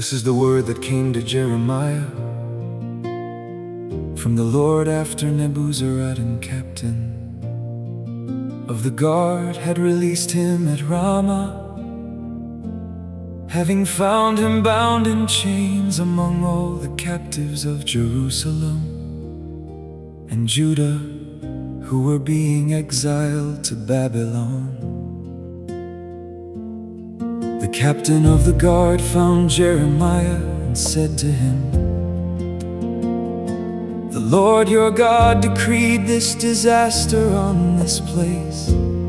This is the word that came to Jeremiah from the Lord after Nebuzaradan, captain of the guard, had released him at Ramah, having found him bound in chains among all the captives of Jerusalem and Judah, who were being exiled to Babylon. The captain of the guard found Jeremiah and said to him, "The Lord your God decreed this disaster on this place,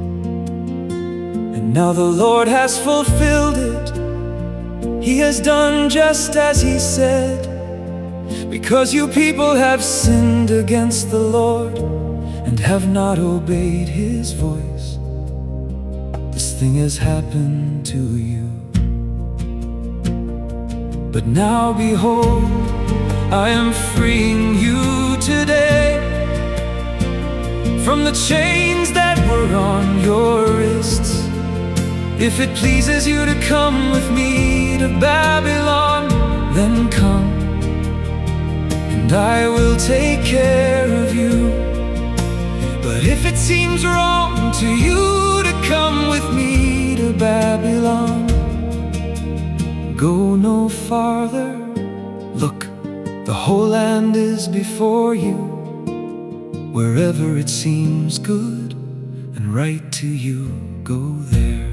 and now the Lord has fulfilled it. He has done just as He said, because you people have sinned against the Lord and have not obeyed His voice. This thing has happened to you. But now behold, I am freeing you today from the chains that were on your wrists. If it pleases you to come with me to Babylon, then come, and I will take care of you. But if it seems wrong to you to come with me to Babylon, go no farther. Look, the whole land is before you. Wherever it seems good and right to you, go there."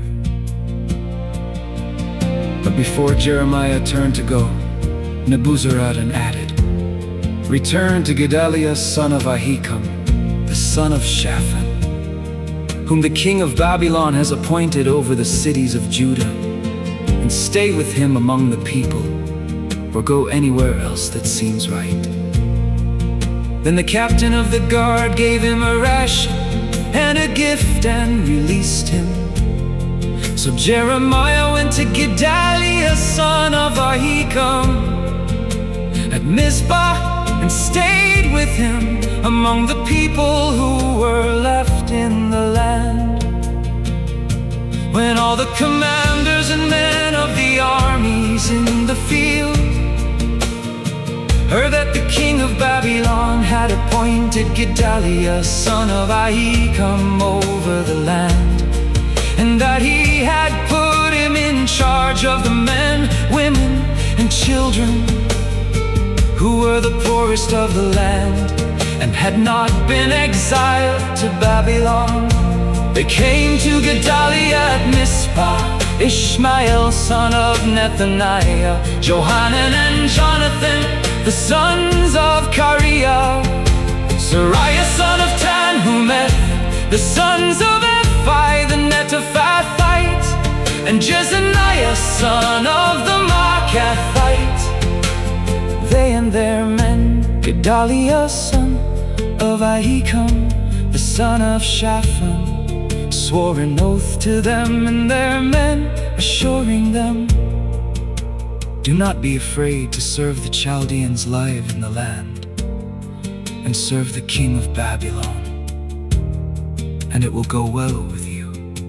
But before Jeremiah turned to go, Nebuzaradan added, "Return to Gedaliah son of Ahikam, the son of Shaphan, whom the king of Babylon has appointed over the cities of Judah, and stay with him among the people, or go anywhere else that seems right." Then the captain of the guard gave him a ration and a gift and released him. So Jeremiah went to Gedaliah son of Ahikam at Mizpah and stayed with him among the people who were left in the land. When all the commanders and men of the armies in the field heard that the king of Babylon had appointed Gedaliah son of Ahikam over the land, and that he had put him in charge of the men, women, and children who were the poorest of the land and had not been exiled to Babylon, they came to Gedaliah at Mizpah, Ishmael son of Nethaniah, Johanan and Jonathan, the sons of Kareah, Sariah son of Tanhumeth, the sons of Ephi the Netophathite, and Jezaniah son of the Maacathite. They and their men, Gedaliah son of Ahikam, the son of Shaphan, swore an oath to them and their men, assuring them, "Do not be afraid to serve the Chaldeans live in the land, and serve the king of Babylon, and it will go well with you.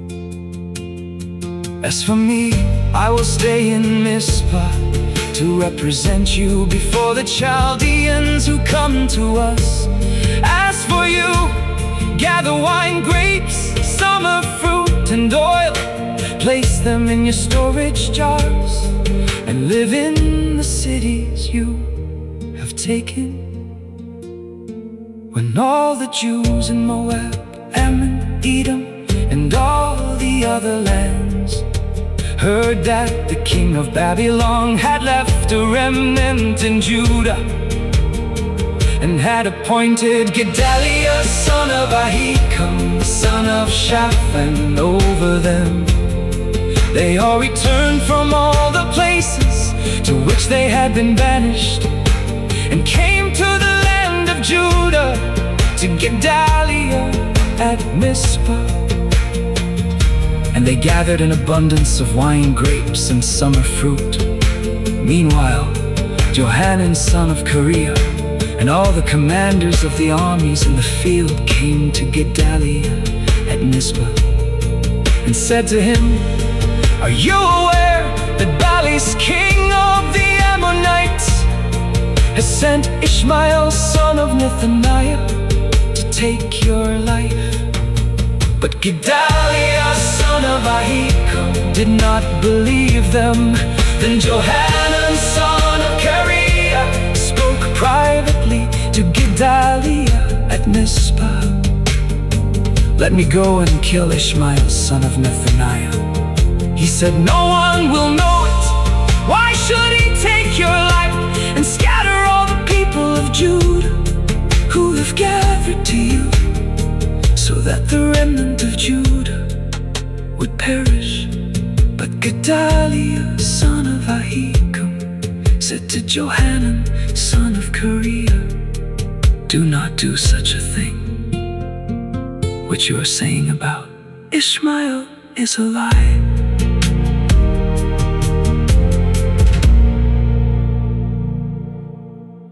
As for me, I will stay in Mizpah to represent you before the Chaldeans who come to us. As for you, gather wine, grapes, summer fruit, and oil, place them in your storage jars, and live in the cities you have taken." When all the Jews in Moab, Ammon, Edom, and all the other lands heard that the king of Babylon had left a remnant in Judah and had appointed Gedaliah son of Ahikam, the son of Shaphan, over them, they all returned from all the places to which they had been banished and came to the land of Judah to Gedaliah at Mizpah. And they gathered an abundance of wine, grapes, and summer fruit. Meanwhile, Johanan son of Kareah and all the commanders of the armies in the field came to Gedaliah at Mizpah and said to him, "Are you aware that Baalis, king of the has sent Ishmael, son of Nethaniah, to take your life. But Gedaliah, son of Ahikam, did not believe them. Then Johanan, son of Kareah, spoke privately to Gedaliah at Mizpah. Let me go and kill Ishmael, son of Nethaniah. He said, no one will know it. Why should he take your life and scatter all the people of Judah who have gathered to you, so that the remnant of Judah would perish? But Gedaliah, son of Ahikam, said to Johanan, son of Kareah, do not do such a thing. What you are saying about Ishmael is a lie.